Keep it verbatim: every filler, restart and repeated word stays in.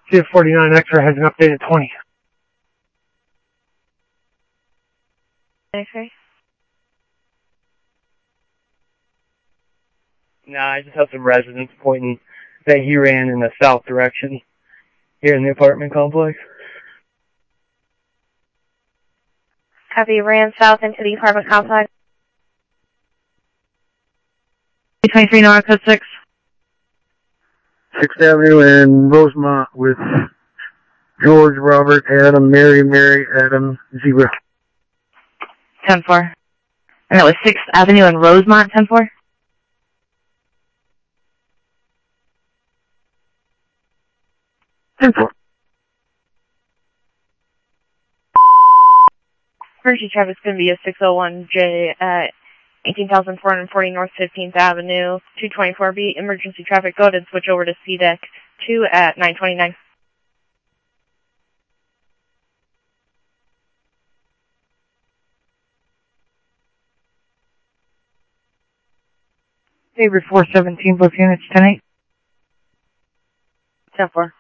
C F forty-nine X-ray has an updated twenty. X-ray? Nah, I just have some residents pointing that he ran in the south direction here in the apartment complex. Copy, ran south into the apartment complex. twenty-three North, code six. sixth Avenue and Rosemont with George, Robert, Adam, Mary, Mary, Adam, Zebra. ten four. And that was sixth Avenue and Rosemont, ten four? ten four. Emergency traffic's going to be a six oh one J at eighteen thousand four hundred forty North fifteenth Avenue, two twenty-four B. Emergency traffic, go ahead and switch over to C deck two at nine twenty-nine. Favorite four seventeen, both units, ten eight. ten four.